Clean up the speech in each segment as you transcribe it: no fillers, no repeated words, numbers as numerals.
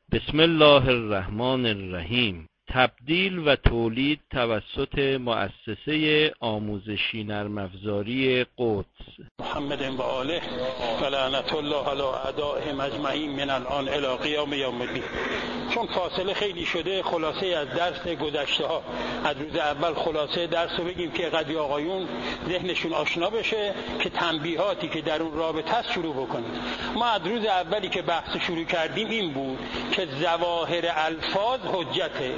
بسم الله الرحمن الرحیم. تبدیل و تولید توسط مؤسسه آموزشی نرم افزاری قدس. محمد و آله و لعنت الله علی اعدائهم اجمعین من الان الی قیام یوم الدین. چون فاصله خیلی شده، خلاصه از درس گذشته ها از روز اول خلاصه درس رو بگیم که قدی آقایون ذهنشون آشنا بشه که تنبیهاتی که در اون رابطه است شروع بکنیم. ما از روز اولی که بحث شروع کردیم این بود که ظواهر الفاظ حجته،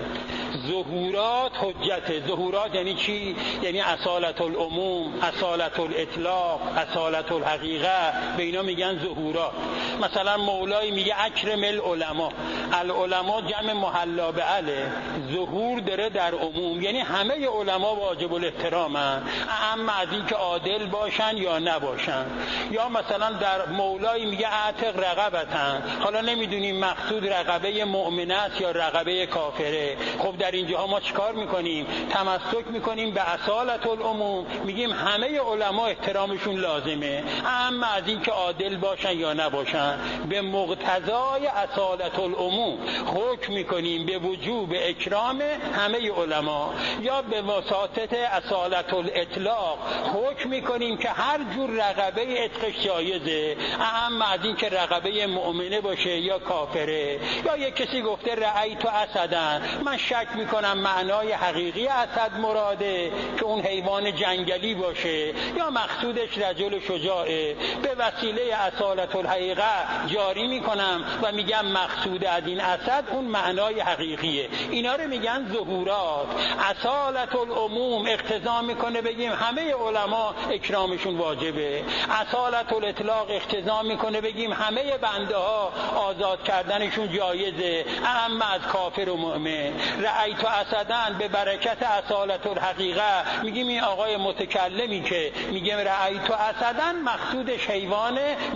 ظهورات حجته. ظهورات یعنی چی؟ یعنی اصالت العموم، اصالت الاطلاق، اصالت الحقیقه، به اینا میگن ظهورات. مثلا مولای میگه اکرم العلماء، العلماء جمع محلا به اله، ظهور داره در عموم، یعنی همه علما واجب الاحترامن، اما از این که عادل باشن یا نباشن. یا مثلا در مولای میگه اعتق رقبتن، حالا نمیدونیم مقصود رقبه مؤمنه است یا رقبه کافره. خب در اینجاها ما چیکار میکنیم؟ تمسک میکنیم به اصالت العموم، میگیم همه علما احترامشون لازمه، اما از این که عادل باشن یا نباشن. به مقتضای اصالت العموم حکم میکنیم به وجوب اکرام همه علما، یا به واسطه اصالت الاطلاق حکم میکنیم که هر جور رقبه عتقش جایزه، اما از این که رقبه مؤمنه باشه یا کافره. یا یک کسی گفته رأیت اسدن، من شک میکنم معنای حقیقی اسد مراده که اون حیوان جنگلی باشه یا مقصودش رجل شجاعه. به وسیله اصالت الحقیقه جاری میکنم و میگم مقصود از این اسد اون معنای حقیقیه. اینا رو میگن ظهورات. اصالت العموم اقتضا میکنه بگیم همه علما اکرامشون واجبه، اصالت الاطلاق اقتضا میکنه بگیم همه بنده ها آزاد کردنشون جایزه، اما از کافر و مؤمن. رأیت اسدن به برکت اصالت الحقیقه میگیم این آقای متکلمی که میگیم رأیت اسدن مقصودش حیوان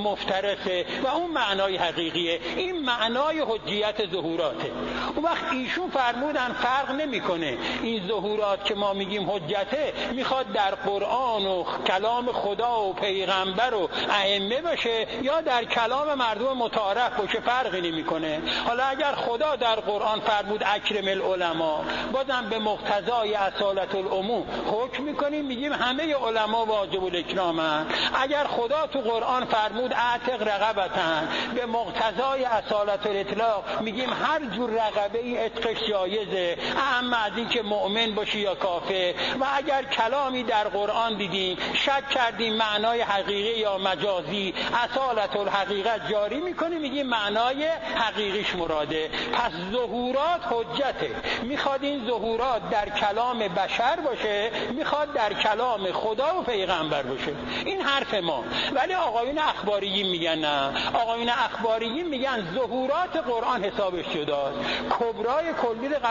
مفترسه و اون معنای حقیقیه. این معنای حجیت ظهوراته. اون وقت ایشون فرمودن فرق نمیکنه این ظهورات که ما میگیم حجته میخواد در قرآن و کلام خدا و پیغمبر و ائمه باشه یا در کلام مردم متعارف باشه، فرقی نمیکنه. حالا اگر خدا در قرآن فرمود اکرم العلماء، بازم به مقتضای اصالت العموم حکم میکنیم، میگیم همه علما واجب الاکرامن. اگر خدا تو قرآن فرمود اعتق رقبتن، به مقتضای اصالت الاطلاق میگیم هر جور رقبه ای عتقش جایزه، اما از این که مؤمن باشی یا کافر. و اگر کلامی در قرآن دیدیم شک کردیم معنای حقیقی یا مجازی، اصالت الحقیقت جاری میکنیم، میگیم معنای حقیقیش مراده. پس ظهورات حجته. میخواد این ظهورات در کلام بشر باشه، میخواد در کلام خدا و پیغمبر باشه. این حرف ما. ولی آقایون اخباریین میگن نه. آقایون اخباریین میگن ظهورات قرآن حسابش جداست. کبرای کلی رو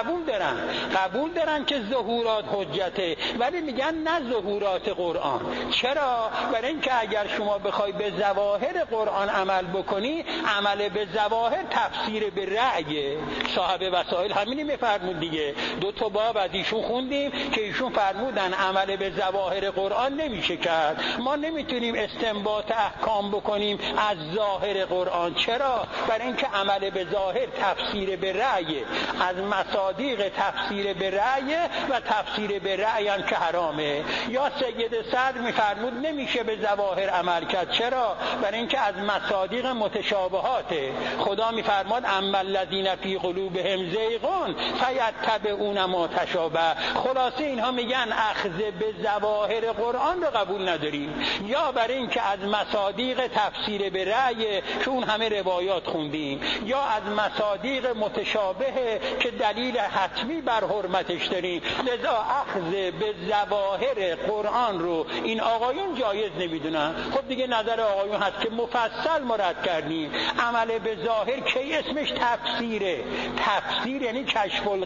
قبول دارن که ظهورات حجته، ولی میگن نه ظهورات قرآن. چرا؟ برای اینکه اگر شما بخوای به ظواهر قرآن عمل بکنی، عمل به ظواهر تفسیر به رأی. صاحب وسائل همینی میفرمود دیگه. 2 باب از ایشون خوندیم که ایشون فرمودن عمل به ظواهر قرآن نمیشه کرد. ما نمیتونیم استنباط احکام بکنیم از ظاهر قرآن. چرا؟ برای اینکه عمل به ظاهر تفسیر به رأی، از مصادیق تفسیر به رأی و تفسیر به رأی هم که حرامه. یا سید صدر میفرمود نمیشه به ظواهر عمل کرد. چرا؟ برای اینکه از مصادیق متشابهاته. خدا میفرماد اما الذین فی قلوبهم زیغ فیتبعون ما تشابه. خلاصه اینها میگن اخذ به ظواهر قرآن رو قبول نداریم، یا برای اینکه از مصادیق تفسیر به رأی که اون همه روایات خوندیم، یا از مصادیق متشابه که دلیل حتمی بر حرمتش داریم. لذا اخذ به ظواهر قرآن رو این آقایون جایز نمیدونن. خب دیگه نظر آقایون هست که مفصل مراد کردیم. عمل به ظاهر کی اسمش تفسیره؟ تفسیر یعنی کشف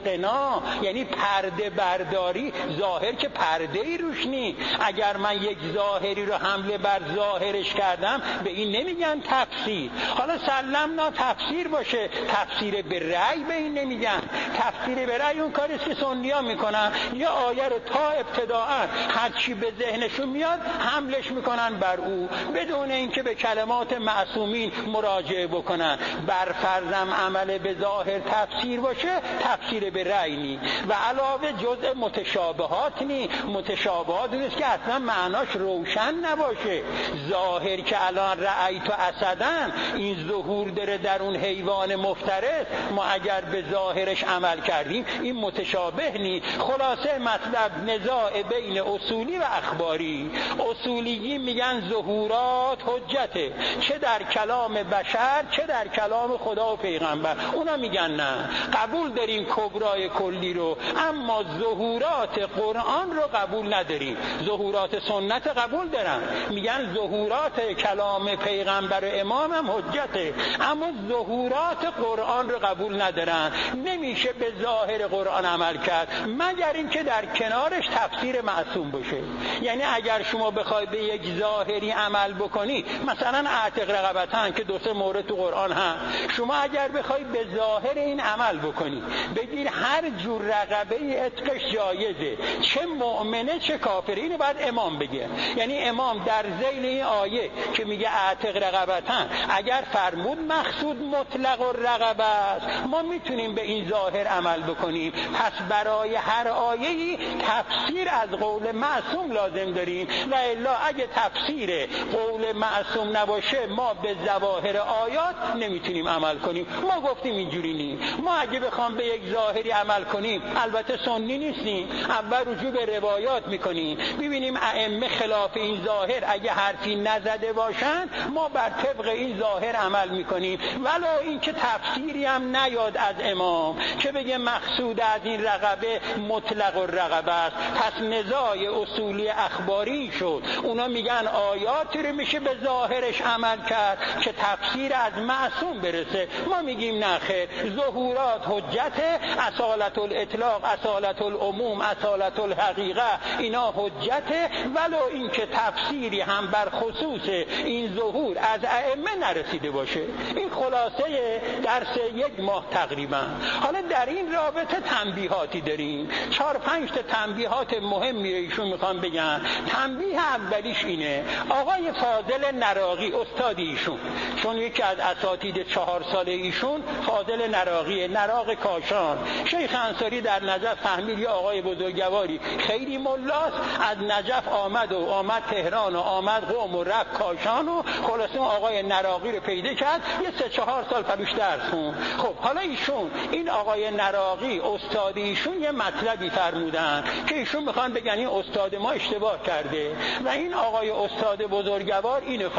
اقتنا یعنی پرده برداری. ظاهر که پرده ای روش نی. اگر من یک ظاهری رو حمله بر ظاهرش کردم به این نمیگن تفسیر. حالا سلمنا تفسیر باشه، تفسیر به رأی به این نمیگن. تفسیر به رأی اون کاریست که سنی‌ها میکنن، یه آیه رو تا ابتداء هر چی به ذهنشون میاد حملش میکنن بر او بدون اینکه به کلمات معصومین مراجعه بکنن. بر فرضم عمل به ظاهر تفسیر باشه، تفسیر به رأی نی. و علاوه جزء متشابهات نی. متشابهات نیست که اصلا معناش روشن نباشه. ظاهر که الان رأیت اسدن، این ظهور داره در اون حیوان مفترس، ما اگر به ظاهرش عمل کردیم این متشابه نی. خلاصه مطلب نزاع بین اصولی و اخباری. اصولیی میگن ظهورات حجته، چه در کلام بشر چه در کلام خدا و پیغمبر. اونا میگن نه، قبول داریم کبرای کلی رو، اما ظهورات قرآن رو قبول نداریم. ظهورات سنت قبول دارن، میگن ظهورات کلام پیغمبر و امام هم حجته، اما ظهورات قرآن رو قبول ندارن. نمیشه به ظاهر قرآن عمل کرد مگر اینکه در کنارش تفسیر معصوم باشه. یعنی اگر شما بخوای به یک ظاهری عمل بکنی، مثلا اعتق رقبتن که دو سه مورد تو قرآن هست، شما اگر بخوای به ظاهر این عمل بکنی، بگیر هر جور رقبه عتقش جایزه، چه مؤمنه چه کافره، اینو باید امام بگه. یعنی امام در ذیل این آیه که میگه اعتق رقبتن، اگر فرمود مقصود مطلق الرقبه است، ما میتونیم به این ظاهر عمل بکنیم. پس برای هر آیه‌ای تفسیر از قول معصوم لازم داریم، و الا اگه تفسیر قول معصوم نباشه ما به ظواهر آیات نمیتونیم عمل کنیم. ما گفتیم اینجوری نیست. ما اگه بخوام به یک ظاهری عمل کنیم، البته سنی نیستیم، اول رجوع به روایات میکنیم، ببینیم ائمه خلاف این ظاهر اگه حرفی نزده باشن ما بر طبق این ظاهر عمل میکنیم، ولو اینکه تفسیری هم نیاد از امام که بگه مقصود از این رقبه مطلق الرقبه است. پس نزاع اصولی اخباری شد. اونا میگن آیاتی رو میشه به ظاهرش عمل کرد که تفسیر از معصوم برسه. ما میگیم نه خیر، ظهورات حجت، اصالت الاطلاق، اصالت العموم، اصالت الحقیقه، اینا حجت، ولو اینکه تفسیری هم بر خصوص این ظهور از ائمه نرسیده باشه. این خلاصه درس یک ماه تقریبا. حالا در این رابطه تنبیهاتی داریم، 4-5 تا تنبیهات مهمی ایشون میخوام بگن. تنبیه اولیش اینه، آقای فاضل نراقی استاد ایشون، چون یکی از اساتید 4 ساله ایشون فاضل نراقی، نراق کاشان، شیخ انصاری در نجف فهمید یه آقای بزرگواری خیلی ملاست، از نجف آمد تهران و آمد قم و رفت کاشان و خلاصه آقای نراقی رو پیدا کرد، یه 3-4 سال پروش درس خوند. خب حالا ایشون این آقای نراقی استاد ایشون یه مطلبی فرمودن که ایشون میخوان بگن این استاد ما اشتباه کرده، و این آقای استاد بزرگوار اینو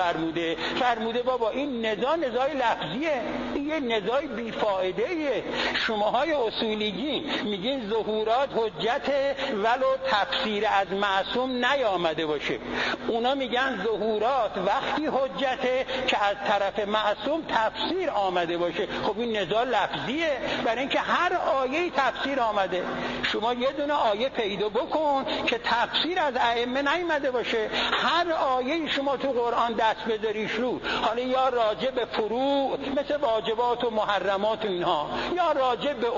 فرموده بابا این نزاع لفظیه، یه نزاع بیفایده‌ایه. شماهای اصولیگی میگین ظهورات حجته ولو تفسیر از معصوم نیامده باشه، اونا میگن ظهورات وقتی حجته که از طرف معصوم تفسیر آمده باشه. خب این نزاع لفظیه، برای اینکه هر آیه تفسیر آمده. شما یه دونه آیه پیدا بکن که تفسیر از ائمه نیامده باشه، هر آیه شما تو قرآن دست بذاریش رو، حالا یا راجع به فروع مثل واجبات و محرمات و اینها، یا راجع به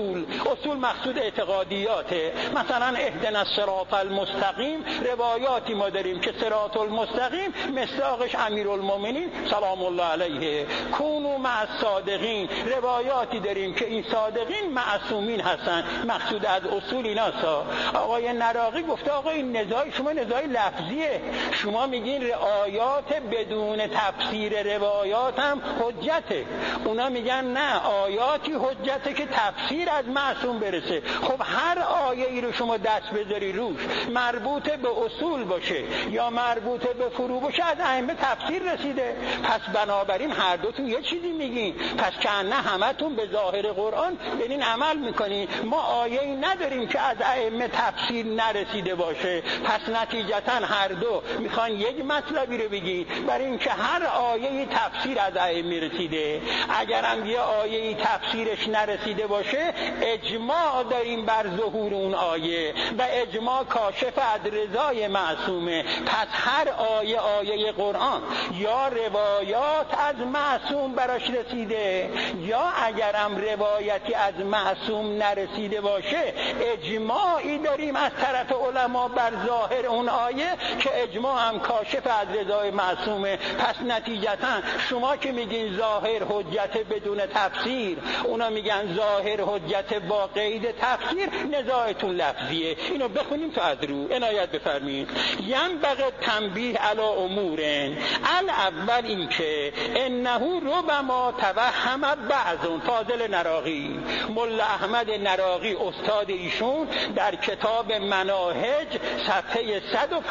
اصول مقصود اعتقادیاته، مثلا اهدنا الصراط المستقیم، روایاتی ما داریم که صراط المستقیم مصداقش امیرالمومنین سلام الله علیه، کونوا مع الصادقین، روایاتی داریم که این صادقین معصومین هستن، مقصود از اصول ایناسا. آقای نراقی گفته آقا این نزاع شما نزاع لفظیه، شما میگین آیات بدون تفسیر روایات هم حجته، اونا میگن نه آیاتی حجته که تفسیر از معصوم برسه. خب هر آیه ای رو شما دست بذاری روش مربوط به اصول باشه یا مربوط به فروع باشه از ائمه تفسیر رسیده، پس بنابراین هر دوتون یه چیزی میگین، پس که نه همتون به ظاهر قرآن برین عمل میکنین. ما آیه‌ای نداریم که از ائمه تفسیر نرسیده باشه، پس نتیجتا هر دو میخوان یک مطلبی رو بگین، برای اینکه هر آیه‌ای تفسیر از ائمه رسیده. اگرم یه آیه تفسیرش نرسیده باشه، اجماع داریم بر ظهور اون آیه و اجماع کاشف از رضای معصومه. پس هر آیه قرآن یا روایات از معصوم براش رسیده، یا اگرم روایتی از معصوم نرسیده باشه، اجماعی داریم از طرف علما بر ظاهر اون آیه که اجماع هم کاشف از رضای معصومه. پس نتیجتا شما که میگین ظاهر حجت بدون تفسیر، اونا میگن ظاهر حجت با قید تفسیر، نزاعتون لفظیه. اینو بخونیم تا از رو عنایت بفرمایید. ینبغی تنبیه علی امورن، الاول این که انه ربما توهم بعض. فاضل نراقی، ملا احمد نراقی استاد ایشون در کتاب مناهج صفحه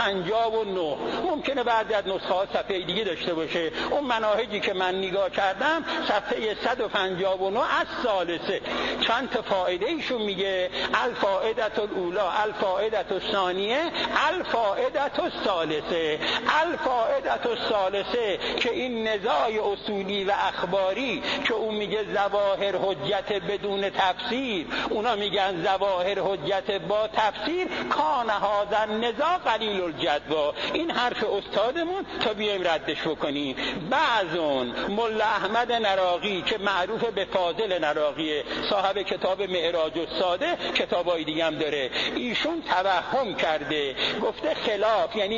159، ممکنه بعضی از نسخه ها صفحه دیگه داشته باشه، اون مناهجی که من نگاه کردم صفحه 159 از ثالثه چند تا فایده ایشون میگه: الفائده الاولی، الفائده الثانیه، الفائده الثالثه. الفائده الثالثه که این نزاع اصولی و اخباری که اون میگه ظواهر حجت بدون تفسیر، اونا میگن ظواهر حجت با تفسیر، کان هذا النزاع قلیل الجدوی. این حرف استادمون تا بیایم ردش بکنیم. بعضون ملا احمد نراقی که معروف به فاضل نراقی، صاحب کتاب معراج الساده، کتابای دیگه هم داره، ایشون توهم کرده، گفته خلاف، یعنی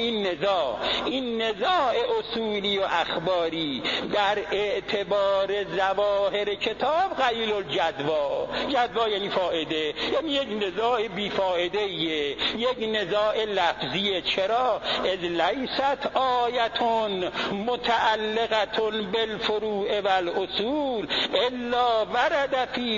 این نزاع اصولی و اخباری در اعتبار ظواهر کتاب قلیل الجدوی. جدوی یعنی فائده، یعنی یک نزاع بی فائده ایه، یک نزاع لفظیه. چرا؟ اذ لیست آیتون متعلقتون بالفروع والاصول الا ورد فی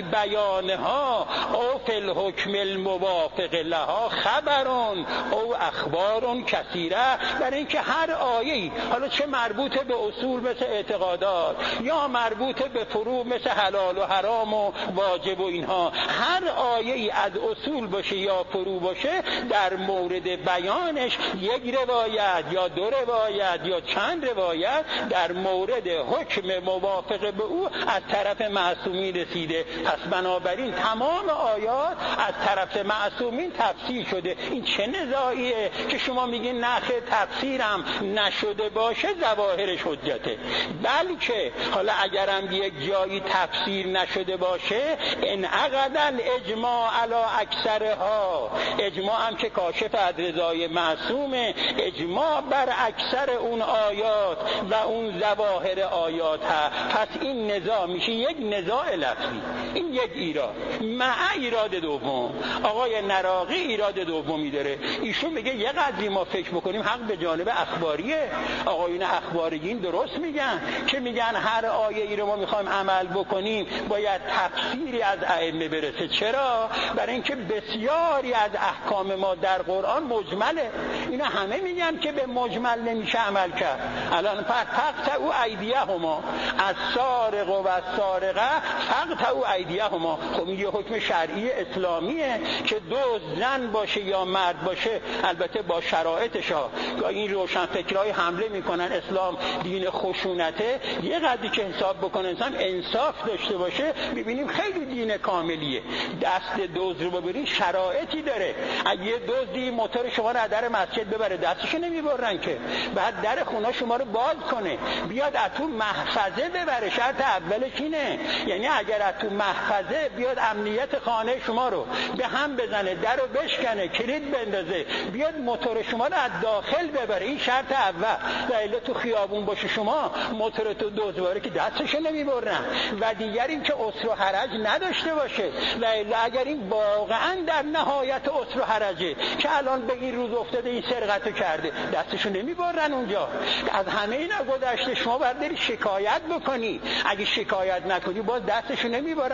بیانها او فی الحکم الموافق لها خبرون او اخبارون کثیره. برای اینکه هر آیه‌ای، حالا چه مربوط به اصول مثل اعتقادات یا مربوط به فروع مثل حلال و حرام و واجب و اینها، هر آیه‌ای از اصول باشه یا فروع باشه، در مورد بیانش یک روایت یا دو روایت یا چند روایت در مورد حکم موافق به او از طرف معصومین رسیده. پس بنابراین تمام آیات از طرف معصومین تفسیر شده. این چه نزاعیه که شما میگین نخیر تفسیرم نشده باشه ظواهرش حجته؟ بلکه حالا اگرم یک جایی تفسیر نشده باشه، انعقد الاجماع علی اکثرها، اجماع هم که کاشف از رضای معصومه، اجماع بر اکثر اون آیات و اون ظواهر آیات ها. پس این نزاع میشه یک نزاع لفظی. این یک ایراد. مع ایراد دوم، آقای نراقی ایراد دومی داره. ایشون میگه یه قضیه ما فکر بکنیم حق به جانب اخباریه. آقایون اخباریین درست میگن که میگن هر آیه ای رو ما میخوایم عمل بکنیم باید تفسیری از ائمه برسه. چرا؟ برای اینکه بسیاری از احکام ما در قرآن مجمله. اینا همه میگن که به مجمل نمیشه عمل کرد. الان فقطعوا ایدیهما، السارق و السارقه فقطعوا ایدیهما. خب این یه حکم شرعی اسلامیه که دزد زن باشه یا مرد باشه، البته با شرایطش ها. این روشنفکرای حمله میکنن اسلام دین خشونته، یه قدری که حساب بکنه انسان انصاف داشته باشه، ببینیم خیلی دین کاملیه. دست دزد رو ببرین شرایطی داره. اگه یه دزدی موتور شما رو از در مسجد ببره، دستشو نمیبرن که، بعد در خونه شما رو باز کنه، بیاد از تو محفظه ببره. شرط اولش اینه، یعنی اگر از تو محفظه بیاد امنیت خانه شما رو به هم بزنه، در رو بشکنه، کلید بندازه، بیاد موتور شما رو از داخل ببره، این شرط اول. و الا تو خیابون باشه شما موتور تو دزدواره که دستشو نمیبرن. و دیگر این که عسر و حرج نداشته باشه. و الا اگر این واقعا در نهایت عسر و حرجه که الان به این روز افتاده این سرقتو کرده، دستشو نمیبرن اونجا. از همه اینا گذشته شما باید بری شکایت بکنی. اگه شکایت نکنی باز دستشو نمیبرن. غرض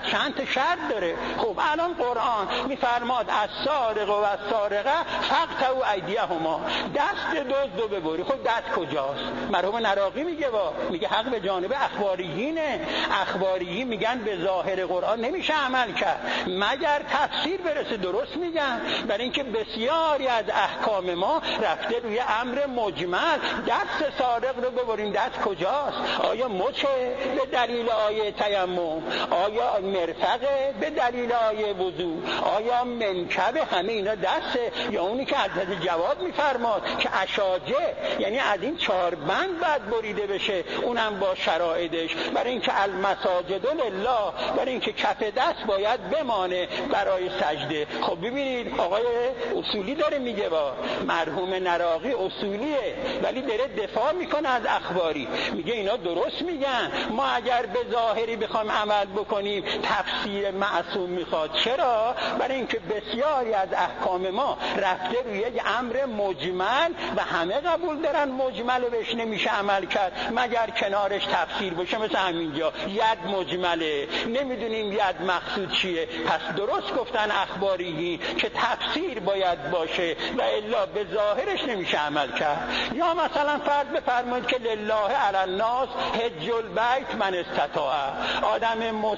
چند تا شرط داره. خب الان قرآن میفرماد السارق و السارقه فقطعوا ایدیهما، دست دزدو ببری. خب دست کجاست؟ مرحوم نراقی میگه حق به جانب اخباریینه. اخباریین میگن به ظاهر قرآن نمیشه عمل کرد مگر تفسیر برسه. درست میگن، برای اینکه بسیاری از احکام ما رفته روی امر مجمل. دست سارق رو ببریم، دست کجاست؟ آیا مچه به دلیل آیه تیمم؟ آیا مرفقه به دلیل آیه وضو؟ آیا منکبه؟ همه اینا دسته. یا اونی که حضرت جواد میفرماد که اشاجه، یعنی از این 4 بند باید بریده بشه، اونم با شرایطش. برای اینکه المساجد لله، برای اینکه کف دست باید بمانه برای سجده. خب ببینید آقای اصولی داره میگه، با مرحوم نراقی اصولیه ولی داره دفاع میکنه از اخباری. میگه اینا درست میگن، ما اگر به ظاهری بخوام عمل بکنیم تفسیر معصوم میخواد. چرا؟ برای اینکه بسیاری از احکام ما رفته روی یک امر مجمل و همه قبول دارن مجمل بهش نمیشه عمل کرد مگر کنارش تفسیر باشه. مثل همینجا ید مجمله، نمیدونیم ید مقصود چیه. پس درست گفتن اخباریین که تفسیر باید باشه و الا به ظاهرش نمیشه عمل کرد. یا مثلا فرض بفرمایید که لله علی الناس حج البیت من استطاع، آدم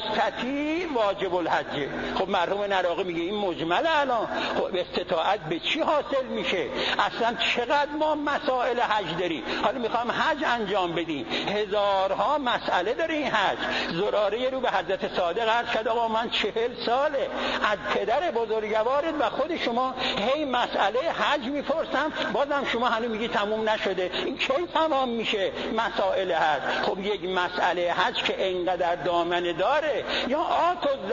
مستطیع واجب الحج. خب مرحوم نراقی میگه این مجمل. الان خب استطاعت به چی حاصل میشه؟ اصلا چقدر ما مسائل حج داریم. حالا میخوام حج انجام بدیم، هزارها مسئله داره این حج. زراره رو به حضرت صادق عرض کرد آقا من 40 ساله از پدر بزرگوارت و خود شما هی مسئله حج میپرسم، بازم شما هنوز میگی تموم نشده. این کی تمام میشه مسائل حج؟ خب یک مسئله حج که اینقدر دامنه داره. یا آت و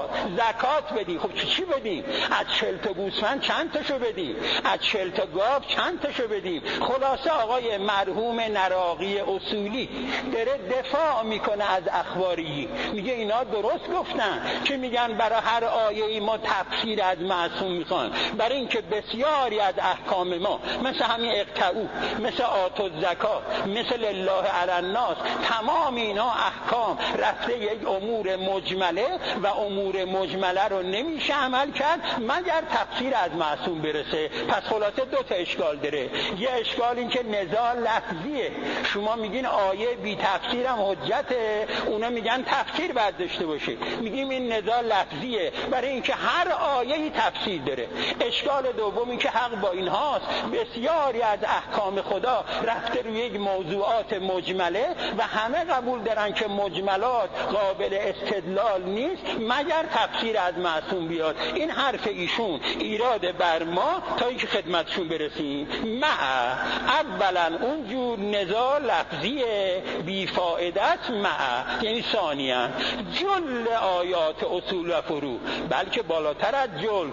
زکات بدی. خب چی بدیم؟ از 40 تا گوسفند چند تاشو بدیم؟ از 40 تا گاو چند تاشو بدیم؟ خلاصه آقای مرحوم نراقی اصولی داره دفاع میکنه از اخباری. میگه اینا درست گفتن که میگن برای هر آیه‌ای ما تفسیر از معصوم میخوان، برای اینکه بسیاری از احکام ما مثل همین اقطعوا، مثل آت و زکات، مثل لله علی الناس، تمام اینا احکام رفته یک امور مجمله و امور مجمله رو نمیشه عمل کرد مگر تفسیر از معصوم برسه. پس خلاصه 2 تا اشکال داره. یه اشکال این که نزاع لفظیه، شما میگین آیه بی تفسیرم حجته، اونا میگن تفسیر باید داشته باشه. میگیم این نزاع لفظیه برای اینکه هر آیه‌ای تفسیر داره. اشکال دوم این که حق با این هاست، بسیاری از احکام خدا رفته روی یک موضوعات مجمله و همه قبول دارن که مجملات قابل استدلال نیست مگر تفسیر از معصوم بیاد. این حرف ایشون ایراد بر ما تا اینکه خدمتشون برسیم. اولا اونجور نزاع لفظی بی فایده است، یعنی ثانیاً جل آیات اصول و فروع، بلکه بالاتر از جل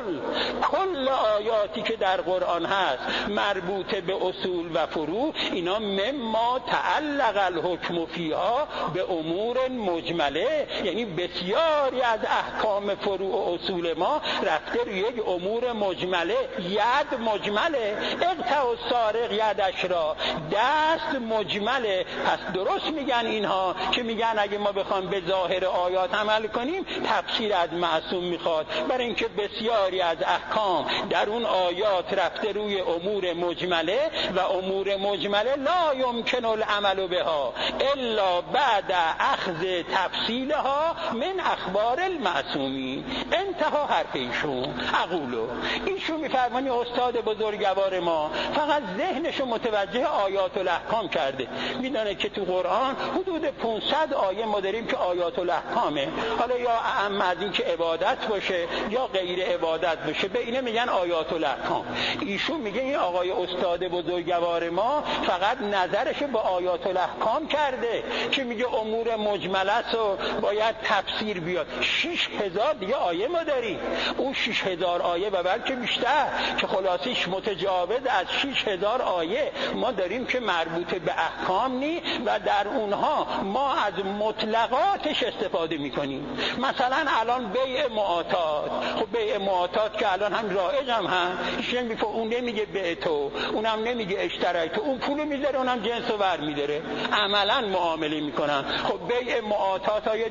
کل آیاتی که در قرآن هست مربوط به اصول و فروع، اینا مما تعلق الحکم فیها به امور مجمله، یعنی بسیاری از احکام فروع و اصول ما رفته روی یک امور مجمله. ید مجمله، اقطع السارق یدش را، دست مجمله. پس درست میگن اینها که میگن اگه ما بخوام به ظاهر آیات عمل کنیم تفسیر از معصوم میخواد، برای اینکه بسیاری از احکام در اون آیات رفته روی امور مجمله و امور مجمله لا یمکن العمل بها الا بعد اخذ تفصیلها من اخبار المعصومین. انتها حرف ایشون. ایشون میفرمانی استاد بزرگوار ما فقط ذهنشو متوجه آیات الاحکام کرده، میدونه که تو قرآن حدود 500 آیه ما داریم که آیات الاحکامه، حالا یا اعم از این که عبادت باشه یا غیر عبادت باشه، به اینه میگن آیات الاحکام. ایشون میگه این آقای استاد بزرگوار ما فقط نظرشو به آیات الاحکام کرده که میگه امور مجمله و باید تفسیر بیاد. 6000 دیگه آیه ما داریم، اون 6000 آیه و بلکه بیشتر که خلاصیش متجاوز از 6000 آیه ما داریم که مربوط به احکام نی و در اونها ما از مطلقاتش استفاده میکنیم. مثلا الان بیع معاطات، خب بیع معاطات که الان هم رایج هم هست، اون نمیگه بیع تو، اونم نمیگه اشترای تو، اون پولو میذاره اونم جنسو ور میداره، عملا معامله میکنن. خب بیع معاطات های جایز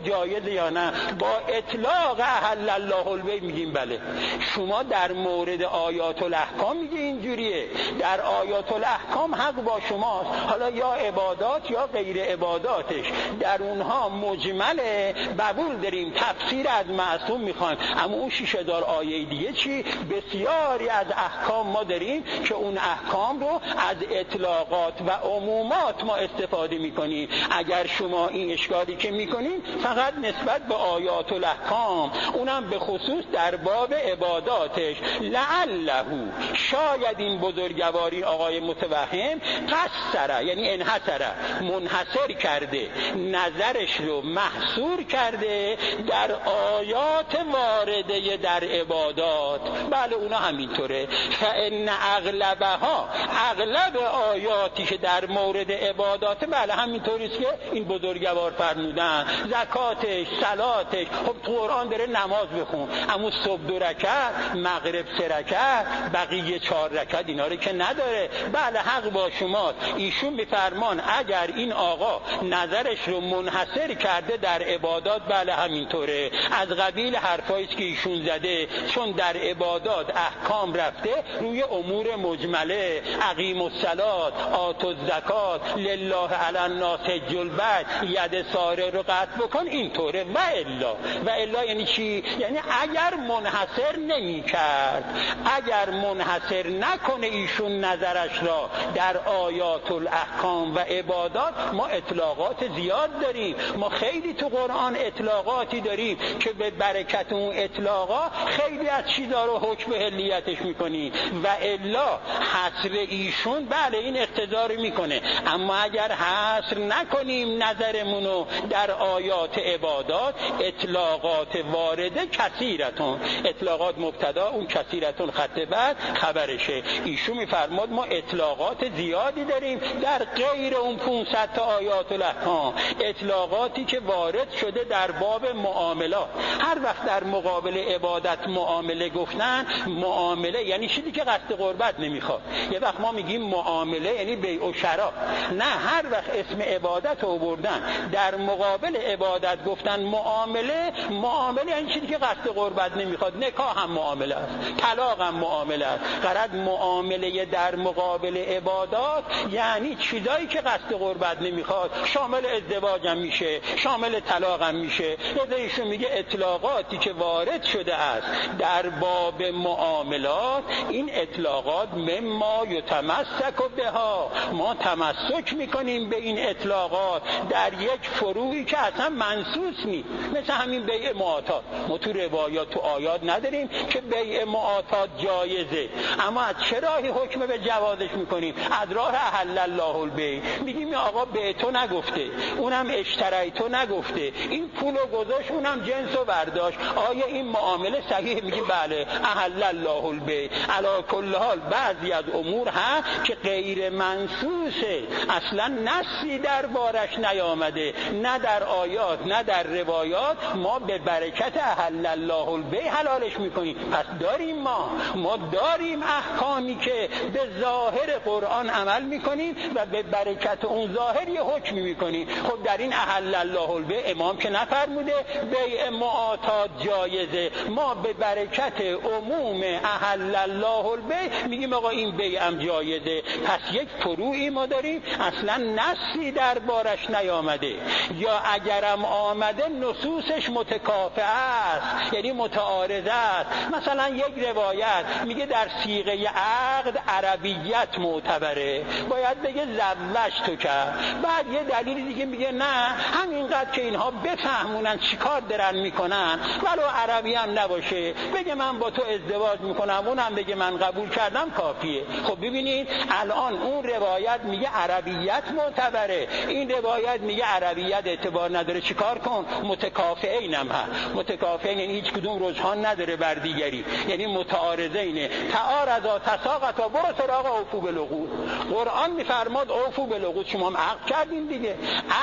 جایزه یا نه؟ با اطلاق احل الله البیع میگیم بله. شما در مورد آیات الاحکام میگه اینجوریه، در آیات الاحکام حق با شماست، حالا یا عبادات یا غیر عباداتش، در اونها مجمله قبول داریم، تفسیر از معصوم میخوایم. اما اون 6000 آیه دیگه چی؟ بسیاری از احکام ما داریم که اون احکام رو از اطلاقات و عمومات ما استفاده میکنیم. اگر شما این اشکالی که میکنیم فقط نسبت به آیات الاحکام، اونم به خصوص در باب عباداتش، لعله شاید این بزرگواری آقای متوهم قصره، یعنی انحصره، منحصر کرده، نظرش رو محصور کرده در آیات وارده در عبادات. بله اونا همینطوره. فان اغلبها، اغلب آیاتی که در مورد عبادات بله همینطوریست که این بزرگوار فرمودن. زکاتش، صلاتش، خب تو قرآن داره نماز بخون، اما صبح 2 رکعت، مغرب 3 رکعت، بقیه 4 رکعت اینا رو که نداره. بله حق با شماست. ایشون میفرمان اگر این آقا نظرش رو منحصر کرده در عبادات بله همینطوره، از قبیل حرفایی که ایشون زده، چون در عبادات احکام رفته روی امور مجمله، اقیم الصلات، آتوا الزکات، لله علی الناس حج البیت، ید ساره رو قطع بکن، اینطوره. و الا یعنی چی؟ یعنی اگر منحصر نمی کرد، اگر منحصر نکنه ایشون نظرش را در آیات الاحکام و عبادات، ما اطلاقات زیاد داریم. ما خیلی تو قرآن اطلاقاتی داریم که به برکت اون اطلاقا خیلی از چیزا رو حکم علیتش میکنیم. و الا حصر ایشون بله این اقتضا رو میکنه، اما اگر حصر نکنیم نظرمونو در آیات عبادات، اطلاقات وارده کثیرتون، اطلاقات مبتدا، اون کثیرتون خط بعد خبرشه. ایشون میفرماد ما اطلاقات زیادی داریم در غیر اون 500 تا آیات الاحکام، اطلاقاتی که وارد شده در باب معاملات. هر وقت در مقابل عبادت معامله گفتن، معامله یعنی چیزی که قصد قربت نمیخواد. یه وقت ما میگیم معامله یعنی بیع و شرا، نه، هر وقت اسم عبادت رو بردن در مقابل عبادت گفتن معامله، معامله یعنی چیزی که قصد قربت نمیخواد. نکاح هم معامله است، طلاق هم معامله است. قرد معامله در مقابل عبادات یعنی چیزایی که قصد قربت نمیخواد، شامل ازدواج هم میشه، شامل طلاق هم میشه. ایشون میگه اطلاقاتی که وارد شده است در باب معاملات، این اطلاقات مما یتمسک بها، ما تمسک میکنیم به این اطلاقات در یک فروعی که اصلا منصوص نیست. مثل همین بیع معاطات، ما تو روایات تو آیات نداریم که بیع معاطات جایزه، اما از چه راهی حکم به جوازش میکنیم؟ از راه احل الله البیع. میگیم آقا به تو نگفته، اونم اشتریتو نگفته، این پولو گذاشت، اونم جنسو برداشت، آیا این معامله صحیح؟ میگیم بله احل الله البیع. علی کل حال بعضی از امور هست که غیر منصوصه، اصلا نصی در بارش نیامده، نه در آیات نه در روایات، ما به برکت احل الله البیع حلالش میکنیم. پس داریم ما داریم احکامی که به ظاهر قرآن عمل میکنیم و به برکت اون ظاهر یه حکمی میکنیم. خب در این احل الله البیع امام که نفرموده بیع معاطات جایزه، ما به برکت عموم احل الله البیع میگیم آقا این بیع هم جایزه. پس یک فروعی ما داریم اصلا نصی در بارش نیامده، یا اگرم آمده نصوصش متکافئه است، یعنی متعارضه است. مثلا یک روایت میگه در صیغه عقد عربیت معتبره، باید بگه زوج تو کرد. بعد یه دلیل دیگه میگه نه، همینقدر که اینها بفهمونن چیکار دارن میکنن ولو عربی هم نباشه، بگه من با تو ازدواج میکنم، اونم بگه من قبول کردم، کافیه. خب ببینید الان اون روایت میگه عربیت معتبره، این روایت میگه عربیت اعتبار نداره، چیکار کن؟ متکافئین هم هست. متکافئین یعنی هیچ کدوم رجحان نداره بر دیگری، یعنی متعارضینه. تعارضا تساقطا، برو سراغ اوفو بالعقود. قرآن میفرماد اوفو بالعقود، شما هم عقد کردین دیگه.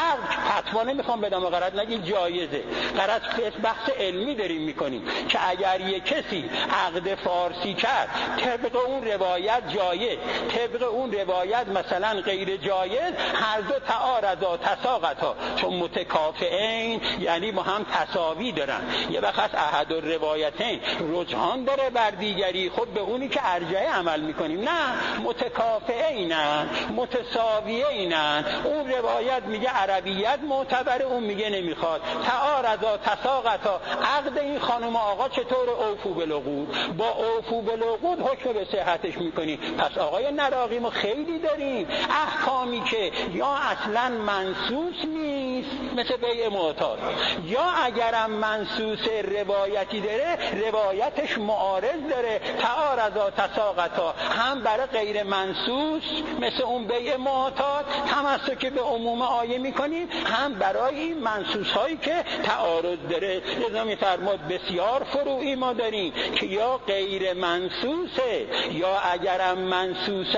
عقد فتوا نمیخوام بدم و غلط نگید جایزه، غلط بحث علمی داریم میکنیم که اگر یک کسی عقد فارسی کرد طبق اون روایت جایز، طبق اون روایت مثلا غیر جایز، هر دو تعارضا تساقطا، چون متکافئین یعنی با هم تساوی دارن. یه وقت احد الروایتین رجحان داره بر دیگری، خب به اونی که ارجحه عمل میکنیم. نه، متکافئینن، متساویینن. اون روایت میگه عربیت معتبره، اون میگه نمیخواد. تعارضا تساقطا. عقد این خانم آقا چطور؟ اوفو بالعقود. با اوفو بالعقود حکم به صحتش میکنیم. پس آقای نراقی ما خیلی داریم احکامی که یا اصلا منصوص نیست مثل بیع معتاد، یا اگرم منصوص روایتی داره روایتش معارض داره. تعارضا تساقطا، هم برای غیر منصوص مثل اون بیع معتاد تمسک به عموم آیه میکنیم، هم برای این منصوص هایی که تعارض داره. لذا میفرماد بسیار فروعی ما داریم که یا غیر منصوصه یا اگرم منصوص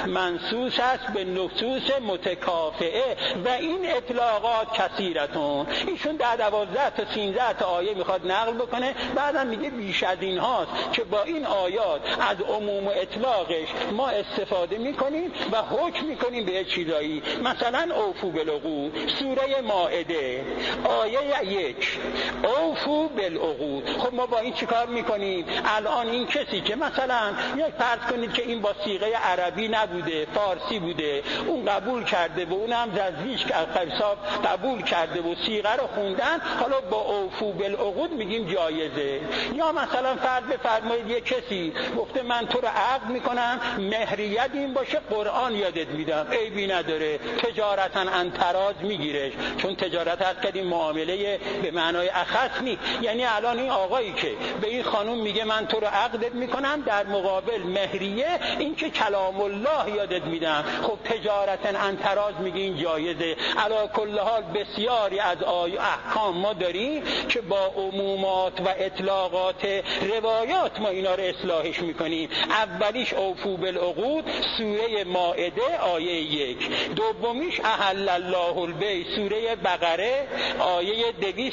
است به نصوص متکافئه و این اطلاقات کثیرتون. ایشون 12 تا 13 تا آیه میخواد نقل بکنه، بعدم میگه بیش از این هاست که با این آیات از عموم و اطلاقش ما استفاده میکنیم و حکم میکنیم به چیزایی. مثلا اوفو بالعقود، سوره مائده آیه 1 اوفو بالعقود. خب ما با این چیکار میکنیم؟ الان این کسی که مثلا یک فرض کنید که این با صیغه عربی نبوده، فارسی بوده، اون قبول کرده و اونم جزویش که حساب قبول کرده و صیغه رو خوندن، حالا با اوفو بالعقود میگیم جایزه. یا مثلا فرض بفرمایید یک کسی گفته من تو رو عقد میکنم مهریت این باشه قرآن یادت میدم، عیبی نداره، تجارتا انتراز میگیرش، چون تجارت هست کردیم معامله به معنای اخص نیست. یعنی الان این آقایی که به این خانوم میگه من تو رو عقدت میکنم، در مقابل مهریه این که کلام الله یادت میدم، خب تجارتا انتراز میگه این جایزه. علی کل حال بسیاری از احکام ما داریم که با عمومات و اطلاقات روایات ما اینا رو اصلاحش میکنیم. اولیش اوفو بالعقود سوره مائده آیه 1، دومیش احل الله البیع سوره بقره آیه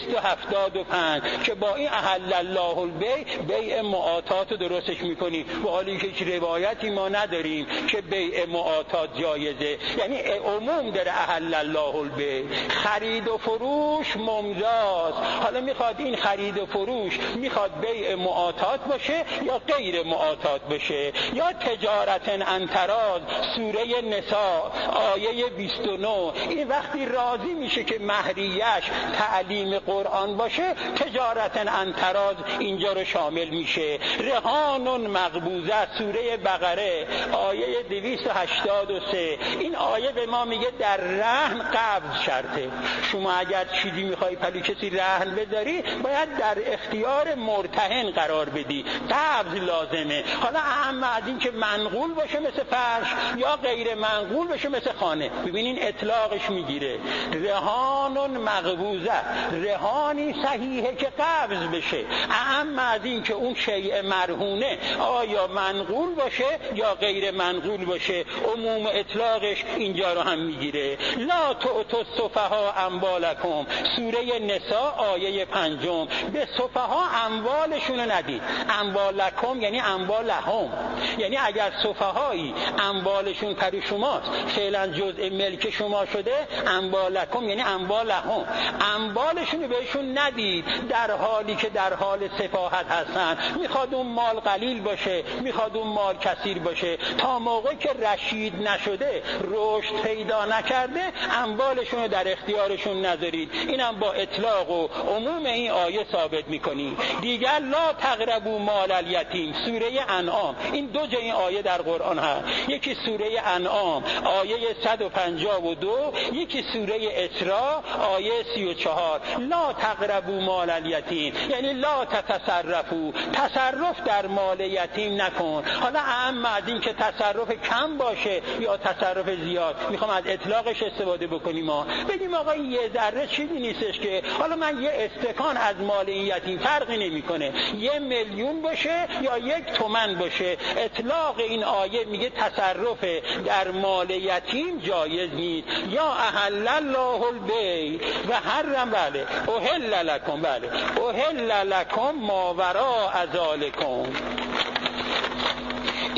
275 که با این احل الله البیع بیع معاطات رو درستش میکنیم، با حالی که هیچ روایتی ما نداریم که بیع معاطات جایزه. یعنی عموم داره احل الله البیع، خرید و فروش ممزاست. حالا میخواد این خرید و فروش میخواد بیع معاطات باشه یا غیر معاطات باشه. یا تجارت انتراز سوره نساء آیه 29 این وقتی راضی میشه که مهریش تعلیم قرآن باشه تجارت انتراز اینجا رو شامل میشه. رهان مقبوضه سوره بقره آیه 283 این آیه به ما میگه در رهن قبض شرطه. شما اگر چیزی میخوای پلی کسی رهن بذاری باید در اختیار مرتهن قرار بدی، قبض لازمه. حالا اهم از این که منقول باشه مثل فرش یا غیر منقول باشه مثل خانه. ببینین اطلاقش میگیره رهان مقبوضه، رهانی صحیحه که قبض بشه. اهم از این که اون شیء مرهونه آیا منقول باشه یا غیر منقول باشه. عموم اطلاقش اینجا رو هم میگیره. لا تؤتوا السفهاء اموالکم سوره نساء آیه 5 به سفها اموالشون رو ندید. اموالکم یعنی اموالهم، یعنی اگر سفهایی اموالشون پر شماست فعلا جزء ملک شما شده، اموالکم یعنی اموالهم، اموالشون رو بهشون ندید در حالی که در حال سفاهت هستن. میخواد اون مال قلیل باشه میخواد اون مال کثیر باشه، تا موقعی که رشید نشده رشد پیدا نکرده اموالشون رو در اختیارشون نذارید. اینم با اطلاق و عموم این آیه ثابت میکنی. دیگر لا تقربوا مال الیتیم سوره انعام، این دو جای این آیه در قرآن هست، یکی سوره انعام آیه 152 یکی سوره اسراء آیه 34. لا تقربوا مال الیتیم یعنی لا تتصرفوا، تصرف در مال یتیم نکن. حالا اهم از این که تصرف کم باشه یا تصرف زیاد میخوام از اطلاقش استفاده بکنیم. ما بگیم آقا یه ذره چیزی نیستش که حالا من یه استکان از مال این یتیم فرقی نمیکنه، 1,000,000 باشه یا 1 تومن باشه. اطلاق این آیه میگه تصرف در مال یتیم جایز نیست. یا احل الله البیع و حرم بله احل لکم بله احل لکم ما وراء ذالکم.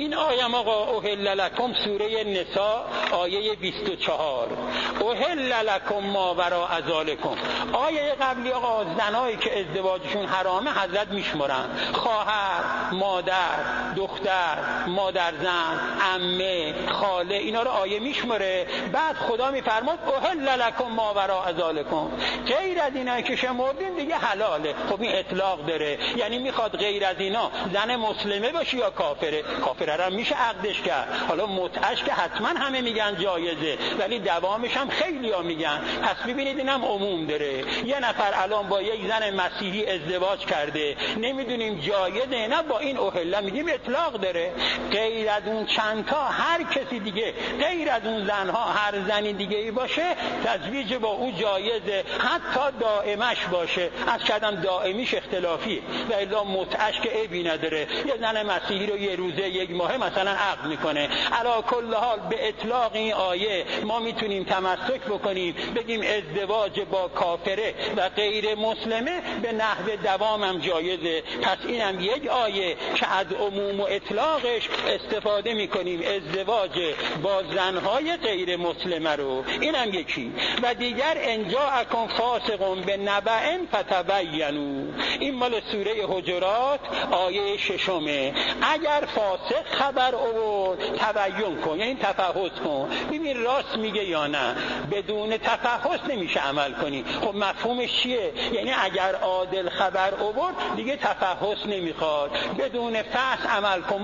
این آیه آقا احل لکم سوره نساء آیه 24 احل لکم ما وراء ذالکم. آیه قبلی آقا زنایی که ازدواجشون حرامه حضرت میشمرن، خواهر، مادر، دختر، مادرزن، عمه، خاله، اینا رو آیه میشمره. بعد خدا میفرماد احل لکم ما وراء ذالکم، غیر از اینا که شمردین دیگه حلاله. خب این اطلاق داره، یعنی میخواد غیر از اینا زن مسلمه باشه یا کافره. کافره رو میشه عقدش کرد. حالا متعش که حتما همه میگن جایزه، ولی دوامش هم خیلی ها میگن. پس ببینید اینم عموم داره. یه نفر الان با یک زن مسیحی ازدواج کرده، نمیدونیم جایزه نه، با این احله میگیم اطلاق داره. غیر از اون چند تا هر کسی دیگه غیر از اون زنها هر زنی دیگه ای باشه تزویج با او جایزه، حتی دائمش باشه. از کردم دائمیش اختلافیه و الا متعش که عیبی نداره. یه زن مسیحی رو یه روزه یک ماه مثلا عقد میکنه. علی کل حال به اطلاق این آیه ما میتونیم تمسک بکنیم بگیم ازدواج با کافره و غیر مسلمه به نحو دوام هم جایزه. پس اینم یک آیه که از عموم و اطلاقش استفاده میکنیم، ازدواج با زنهای غیر مسلمه رو. اینم یکی. و دیگر انجا اکن فاسقون به نبأ فتبینوا، این مال سوره حجرات آیه 6. اگر فاسق خبر آورد تبین کن، یعنی تفحص کن ببین راست میگه یا نه. بدون تفحص نمیشه عمل کنی. خب مفهومش چیه؟ یعنی اگر عادل خبر آورد دیگه تفحص نمیخواد، بدون فحص عمل کن.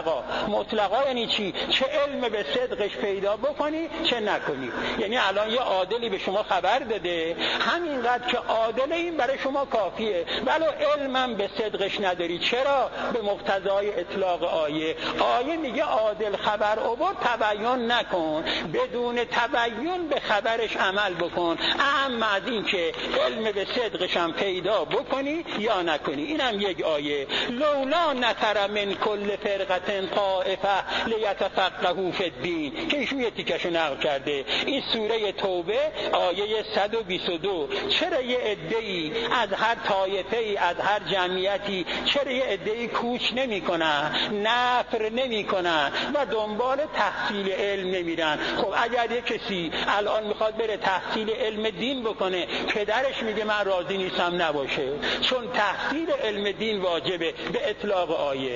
مطلقا یعنی چی؟ چه علم به صدقش پیدا بکنی چه نکنی. یعنی الان یه عادلی به شما خبر داده، همینقدر که عادل این برای شما کافیه، ولو علمم به صدقش نداری. چرا؟ به مقتضای اطلاق آیه میگه عادل خبر آورد تبیین نکن، بدون تبیین به خبرش عمل بکن، اهم از این که علم به صدقش هم پیدا بکنی یا نکنی. اینم یک آیه. لولا نفر من کل فرقه طائفه لیتفقهوا فی الدین، که ایشون یه تیکشو نقل کرده. این سوره توبه آیه 122. چرا یه عده‌ای از هر طایفه‌ای از هر جمعیتی چرا یه عده‌ای کوچ نمی‌کنن، نفر نمی‌کنن و دنبال تحصیل علم نمیرن؟ خب اگر یه کسی الان میخواد بره تحصیل علم دین بکنه، پدرش میگه من راضی نیستم نباشه، چون تحصیل علم دین واجبه به اطلاق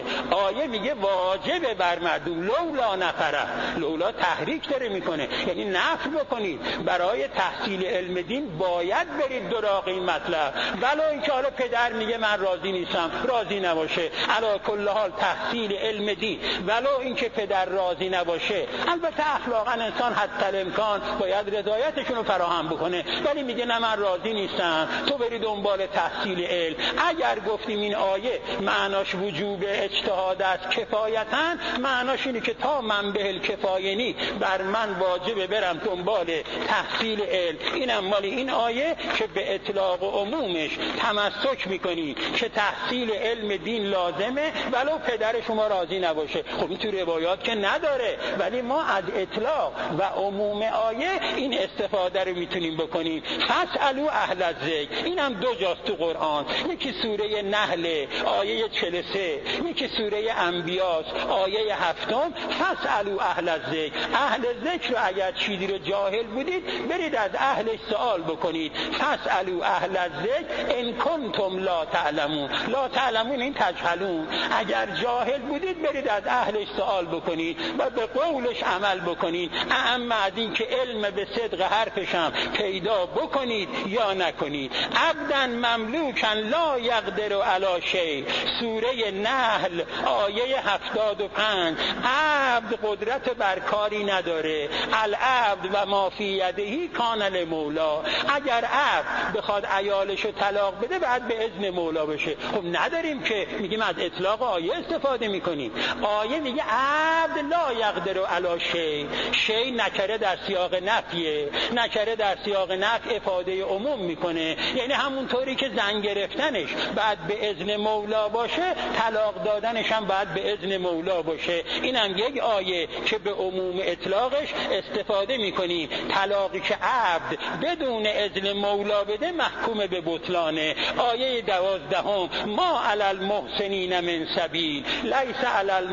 آیه میگه واجبه بر مردم. لولا نفره، لولا تحریک داره میکنه، یعنی نفر بکنید برای تحصیل علم دین باید برید دراغ این مطلب، ولو اینکه حالا پدر میگه من راضی نیستم، راضی نباشه. علی کل حال تحصیل علم دین ولو اینکه پدر راضی نباشه، البته اخلاقا انسان حتی امکان باید رضایتشون رو فراهم بکنه، ولی میگه نه من راضی نیستم، تو بری دنبال تحصیل علم. اگر گفتیم این آیه معناش وجوب اجتهاد است کفایتاً، معناش اینه که تا من به الکفایه نی بر من واجبه برم دنبال تحصیل علم. اینم مال این آیه که به اطلاق و عمومش تمسک میکنی که تحصیل علم دین لازمه ولو پدر شما راضی نباشه. خب این تو روایات که نداره، ولی ما از اطلاق و عموم آیه این استفاده رو میتونیم بکنیم. فاسالوا اهل الذکر، اینم دو جاست تو قرآن، یکی سوره نحل آیه 43، یکی سوره انبیاء آیه 7. فاسالوا اهل الذکر، اهل ذکر رو اگر چیزی رو جاهل بودید برید از اهلش سوال بکنید. فاسالوا اهل الذکر ان کنتم لا تعلمون. لا تعلمون این تجهلون، اگر جاهل بودید برید از اهلش سوال بکنید و به قولش عمل بکنید، اما از این که علم به صدق حرفش هم پیدا بکنید یا نکنید. عبدا مملوکا لا یقدر علی شیء، سوره نحل آیه 75. عبد قدرت بر کاری نداره. العبد و ما فی یده کان لمولا، اگر عبد بخواد عیالشو طلاق بده بعد به اذن مولا بشه. خب نداریم که، میگیم از اطلاق آیه استفاده میکنیم. آیه میگه عبد لا یقدر علی شیء، شیء نکره در سیاق نفیه، نکره در سیاق نفی افاده عموم میکنه، یعنی همونطوری که زن گرفتنش بعد به اذن مولا باشه، طلاق دادنش هم بعد به اذن مولا باشه. اینم یک آیه که به عموم اطلاقش استفاده میکنیم. طلاقی که عبد بدون اذن مولا بده محکوم به بطلانه. آیه 12 ما علی المحسنین من سبیل لیس علی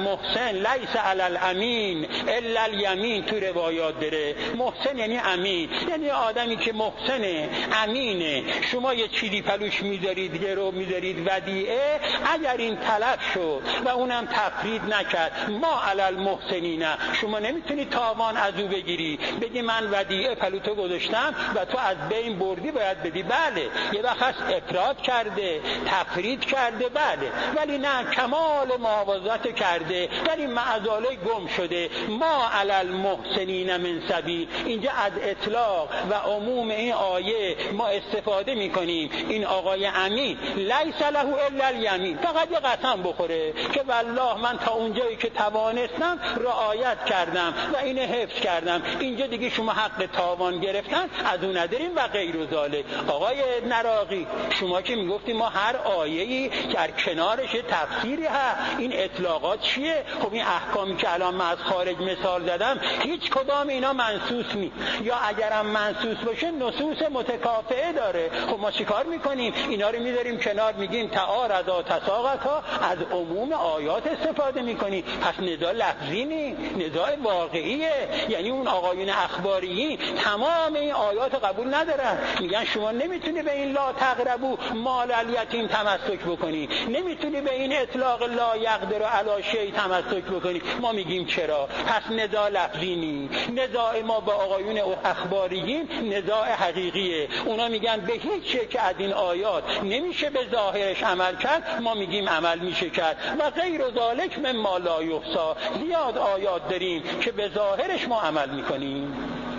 المحسن لیس علی الامین الا الیمین تو روایات داره. محسن یعنی امین، یعنی آدمی که محسنه، امینه. شما یه چیزی پلوش میذارید، گرو میذارید، ودیعه، اگر این تلف شد و اونم تفرید نکرد، ما علی المحسنین، شما نمیتونی تاوان از او بگیری، بگی من ودیعه پلوتو گذاشتم و تو از بین بردی باید بدی. بله یه وقت افراد کرده، تفرید کرده، بله، ولی نه کمال محافظت کرده، ولی معذاله گم شده. ما علی المحسنین من سبیل. اینجا از اطلاق و عموم این آیه ما استفاده میکنیم. این آقای امین لیس له الا الیمین، فقط یه قسم بخوره که والله من تا اونجایی که توانستم رعایت کردم و اینو حفظ کردم. اینجا دیگه شما حق تاوان گرفتن از اون نداریم و غیر و ذالک. آقای نراقی شما که میگفتیم ما هر آیه‌ای در کنارش تفسیری هست، این اطلاقات چیه؟ خب این احکامی که الان من از خارج مثال زدم هیچ کدام اینا منسوس نیست، یا اگرم منسوس باشه نصوص متکافئه داره. خب ما چیکار میکنیم؟ اینا رو میذاریم کنار، میگیم تعارضا تساقطا، از عموم آیات استفاده میکنیم. پس نزاع لفظی نیست، نزاع واقعیه. یعنی اون آقایون اخباریین تمام این آیات قبول ندارن، میگن شما نمیتونی به این لا تقربوا مال الیتیم تمسک بکنی، نمیتونی به این اطلاق لا یقدر علی شیء تمسک بکنی. ما میگیم چرا؟ پس نزاع لفظی نیست. نزاع ما با آقایون اخباریین نزاع حقیقیه. اونا میگن به هیچ یک از این آیات نمیشه به ظاهرش عمل کرد، ما میگیم عمل میشه کرد. و غیر ذالک مما لا یحصی. زیاد آیات داریم که به ظاهرش ما عمل میکنیم.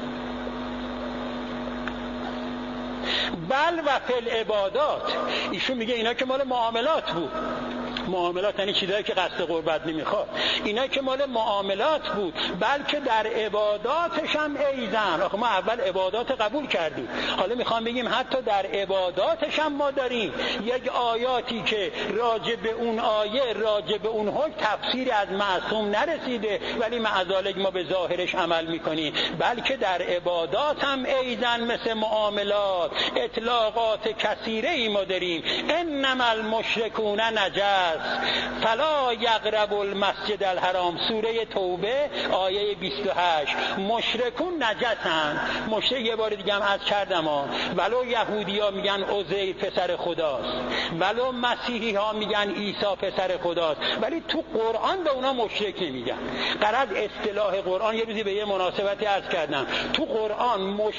بل و فی العبادات، ایشون میگه اینا که مال معاملات بود. معاملات یعنی چیزایی که قصد قربت نمیخواد، اینا که مال معاملات بود، بلکه در عباداتش هم ایزن. آخه ما اول عبادات قبول کردیم، حالا میخوام بگیم حتی در عباداتش هم ما داریم یک آیاتی که راجع به اون آیه، راجع به اون حکم تفسیری از معصوم نرسیده، ولی معذالک ما به ظاهرش عمل میکنیم. بلکه در عبادات هم ایزن مثل معاملات اطلاقات کثیره ای ما داریم. انما المشرکون نجس فلا یقربوا المسجد الحرام، سوره توبه آیه 28. مشرکون نجسن. مشرک یه بار دیگه هم عرض کردم ولو یهودی ها میگن عزیر پسر خداست، ولو مسیحی ها میگن عیسی پسر خداست، ولی تو قرآن به اونا مشرک نمیگن. غرض اصطلاح قرآن، یه روزی به یه مناسبتی عرض کردم، تو قرآن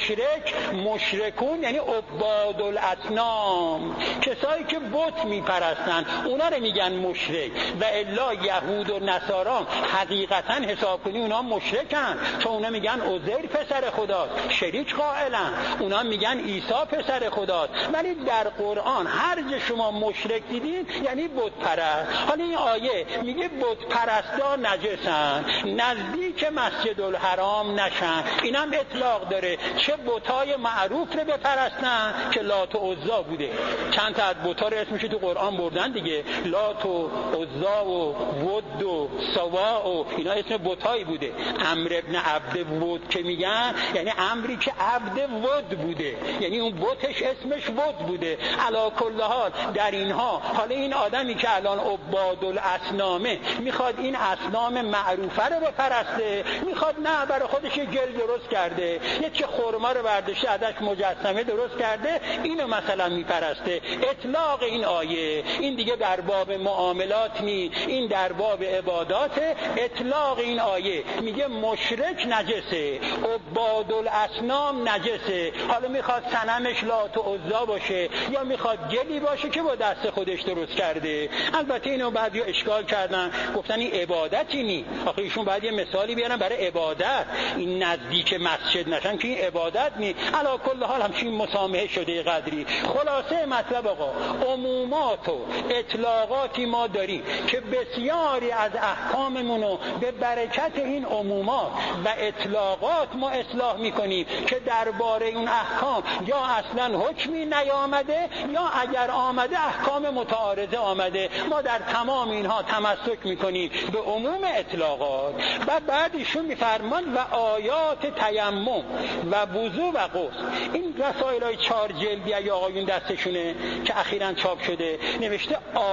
مشرکون یعنی عباد الاصنام، کسایی که بت میپرستن، اونا رو میگن مشرک. و الا یهود و نصارا حقیقتا حساب کنی اونا مشرکن، چون اونا میگن عزیر پسر خداست، شریک قائلن. اونا میگن عیسی پسر خداست. ولی در قرآن هر جا شما مشرک دیدین یعنی بت پرست. حالا این آیه میگه بت پرستا نجسن، نزدیک مسجد الحرام نشن. اینم اطلاق داره. چه بتای معروف رو بپرستن که لات و عزا بوده. چند تا از بت‌ها رو اسمش تو قرآن بردن دیگه، لات و عزا و ود و سوا و اینا اسم بتایی بوده. عمرو ابن عبد ود که میگن یعنی عمری که عبد ود بوده، یعنی اون بتش اسمش ود بوده. علی کل حال در اینها، حالا این آدمی که الان عباد الاصنامه میخواد این اصنام معروفه رو بپرسته، میخواد نه برای خودش یه گل درست کرده، یه چه خرما رو برداشته ازش مجسمه درست کرده، اینو مثلا میپرسته. اطلاق این آیه این دیگه در باب معاملات نی، این در باب عبادات. اطلاق این آیه میگه مشرک نجسه، عباد الاصنام نجسه. حالا میخواد صنمش لات و عزا باشه یا میخواد گلی باشه که با دست خودش درست کرده. البته اینو بعضیا اشکال کردن، گفتن این عبادتی نی. آخه ایشون بعد یه مثالی بیارن برای عبادت، این نزدیک مسجد نشن که این عبادت نی. علی کل حال همچین مسامحه شده قدری. خلاصه مطلب آقا، عمومات و اطلاقاتی ما داریم که بسیاری از احکاممونو به برکت این عمومات و اطلاقات ما اصلاح میکنیم که درباره اون احکام یا اصلا حکمی نیامده یا اگر آمده احکام متعارضه آمده. ما در تمام اینها تمسک میکنیم به عموم اطلاقات. و بعدشون میفرمان و آیات تیمم و وضو و غسل. این رسائل های 4 جلدی یا آقایون دستشونه که اخیراً چاپ شده، نوشته آیت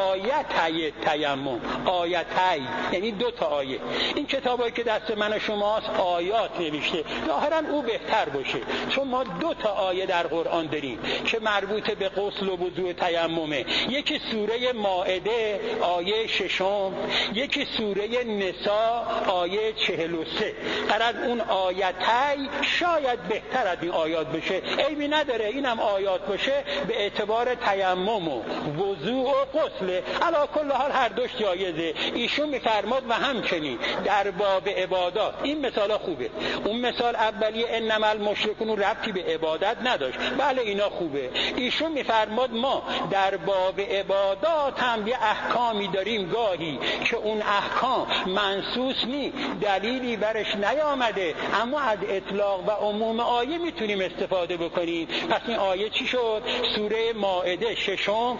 آیتای تیمم. آیتای یعنی 2 تا آیه. این کتابایی که دست من و شماست آیات نوشته، ظاهرا او بهتر باشه، چون ما 2 تا آیه در قرآن داریم که مربوط به غسل و وضوء تیممه. یکی سوره مائده آیه 6، یکی سوره نساء آیه 43. از اون آیتای شاید بهتر از این آیات بشه، عیبی نداره اینم آیات باشه به اعتبار تیمم و وضوء و غسل. علی کل حال هر دوش جایزه. ایشون میفرماد و همچنین در باب عبادات این مثالا خوبه. اون مثال اولیه انما المشرکون ربطی به عبادت نداشت، بله اینا خوبه. ایشون میفرماد ما در باب عبادات هم یه احکامی داریم گاهی که اون احکام منصوص نی، دلیلی برش نیامده، اما از اطلاق و عموم آیه میتونیم استفاده بکنیم. پس این آیه چی شد؟ سوره مائده 6،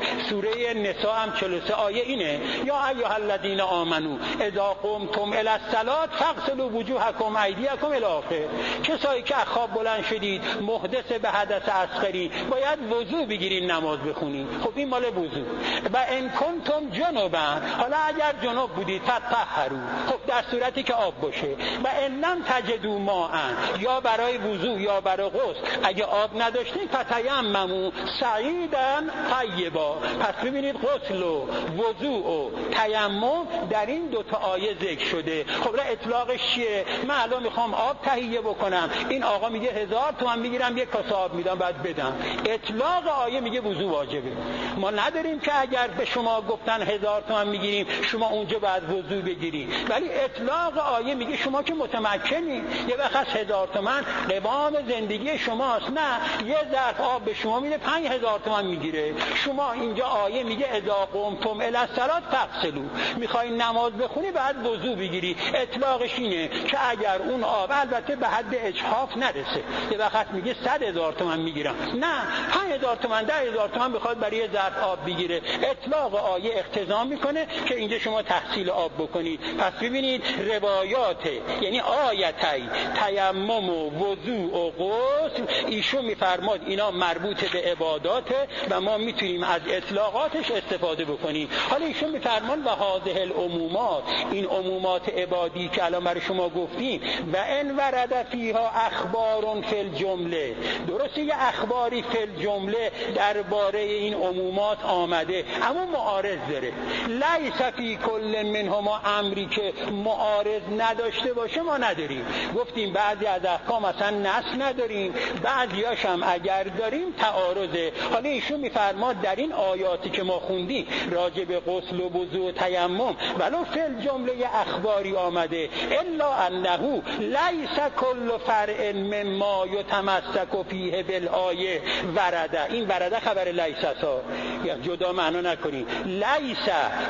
سوره نساء هم 43 آیه اینه یا ایها الذین آمنو اذا قمتم الی الصلاة فاغسلوا وجوهکم ایدیکم الی آخر. کسایی که خواب بلند شدید محدث به حدث اصغری باید وضو بگیرین نماز بخونید. خب این مال وضو. و ان کنتم جنبا، حالا اگر جنب بودید فطهروا، خب در صورتی که آب باشه. و ان لم تجدوا ماء، یا برای وضو یا برای غسل اگه آب نداشتین فتیمموا صعیدا طیبا. پس ببینید غسل و وضو و تیمم در این 2 تا آیه ذکر شده. خب را اطلاقش چیه؟ من الان میخوام آب تهیه بکنم، این آقا میگه 1000 تومان میگیرم یک کاسه آب میدم بعد بدم. اطلاق آیه میگه وضو واجبه. ما نداریم که اگر به شما گفتن 1000 تومان میگیریم شما اونجا باید وضو بگیری، ولی اطلاق آیه میگه شما که متمکنی، یه وقت 1000 تومان قوام زندگی شماست، نه یه ظرف آب به شما میده 5000 تومان میگیره. شما اینجا آیه میگه اذا قمتم الی الصلاة فاغسلوا، میخوای نماز بخونی بعد وضو بگیری. اطلاقش اینه که اگر اون آب البته به حد اجحاف نرسه، یه وقت میگه 100,000 تومان میگیرم، نه 5000 تومان 10,000 تومان بخواد برای ظرف آب بگیره. اطلاق آیه اقتضا میکنه که اینجا شما تحصیل آب بکنید. پس ببینید روایات یعنی آیتای تیمم و وضوء و غسل ایشون میفرماد اینا مربوط به عباداته و ما میتونیم از اطلاقاتش استفاده بکنیم. حالا ایشون میفرمان و هذه العمومات، این عمومات عبادی که الان برای شما گفتیم، و ان ورد فیها اخبار فی الجمله، درسته یه اخباری فی الجمله درباره این عمومات آمده اما معارض داره. لیس فی کل منهما امری که معارض نداشته باشه ما نداریم. گفتیم بعضی از احکام اصلا نص نداریم، بعضیاش هم اگر داریم تعارضه. حالا ایشون میفرماد در این آیاتی که ما خوندیم راجع به غسل و وضو و تیمم ولو فی الجمله اخباری آمده الا انه لیس کل فرع مما یتمسک فیه بالآیه ورده. این ورده خبر لیس ها، یعنی جدا معنا نکنید. لیس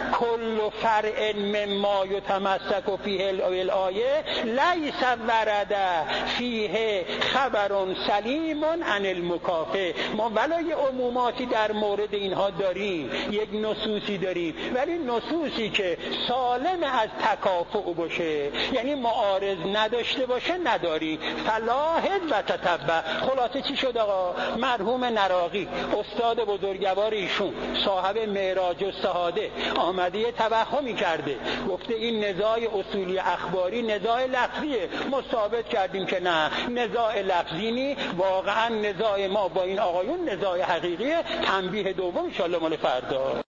کل فرع مما یتمسک فیه الآیه لیس ورده فیه خبر سلیم عن المکافئ. ما ولای عموماتی در مورد اینها داریم، یک نصوصی داریم، ولی نصوصی که سالم از تکافؤ باشه یعنی معارض نداشته باشه نداری. فلاحظ و تتبع. خلاصه چی شد آقا؟ مرحوم نراقی استاد بزرگوار ایشون صاحب معراج السعاده آمده توهمی کرده، گفته این نزاع اصولی اخباری نزاع لفظیه. ما ثابت کردیم که نه، نزاع لفظی نی، واقعا نزاع ما با این آقایون نزاع حقیقیه. تنبیه دوم ان شاء الله مال فردا.